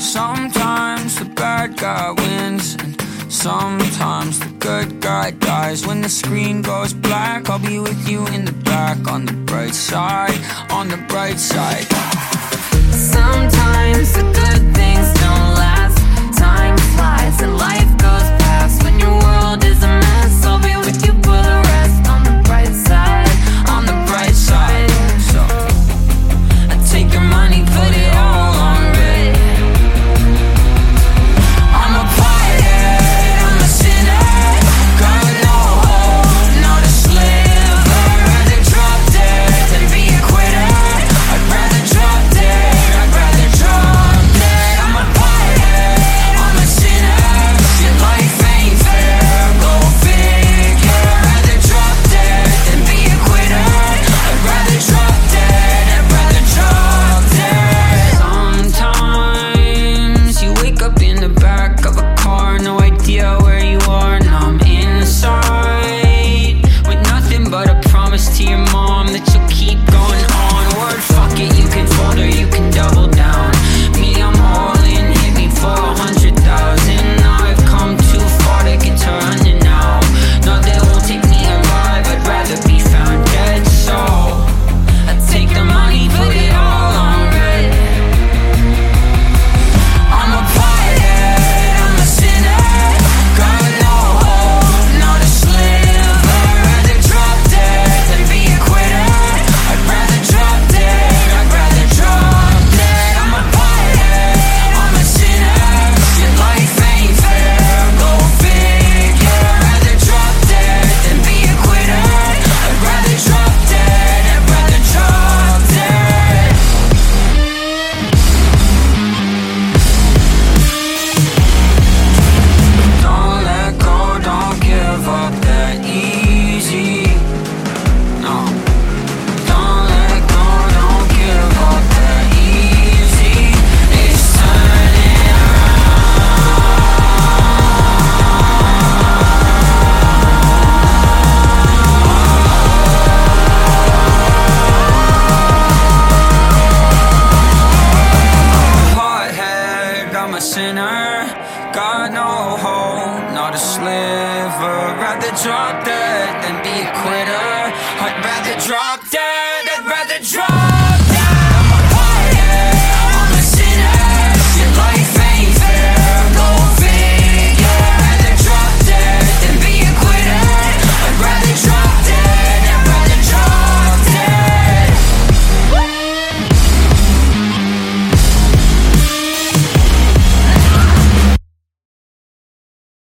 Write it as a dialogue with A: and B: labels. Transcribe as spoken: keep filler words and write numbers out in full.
A: Sometimes the bad guy wins, and sometimes the good guy dies. When the screen goes black, I'll be with you in the back. On the bright side, on the bright side.
B: Sometimes the good things don't last. Time flies and life goes past. When your world is a mess, I'll be with you for the rest. On the bright side, on the bright side.
A: So
B: I take your money, put it all on red. I'm a pirate, I'm a sinner. Got no hope, not a sliver. I'd rather drop dead than be a quitter. I'd rather drop dead, I'd rather drop dead. I'm a pirate, I'm a sinner. Your life ain't fair, go figure. I'd rather drop dead than be a quitter. I'd rather drop dead, I'd rather drop dead.
A: sometimes you wake up in the back of a car, no idea where you are. Now I'm inside with nothing but a promise to your mom that you'll keep going on. Word, fuck it, you can fold or you can double down. Me, I'm all in, hit me for a hundred thousand. I've come too far to get turned now. No, they won't take me alive, I'd rather be found dead. So
B: I take the money, put it all on red. I'm a pirate, I'm a sinner. Got no hope, not a sliver. I'd rather drop dead than be a quitter. I'd rather drop dead, I'd rather drop dead. I'm a pirate, I'm a sinner. Your life ain't fair, go figure. I'd rather drop dead than be a quitter. I'd rather drop dead, I'd rather drop dead.
A: don't let go, don't give up that easy. No, don't let go, don't give up that easy. It's turning Hothead, I'm a sinner. Got no hope, not a sliver. Rather drop dead than be a quitter. I'd rather drop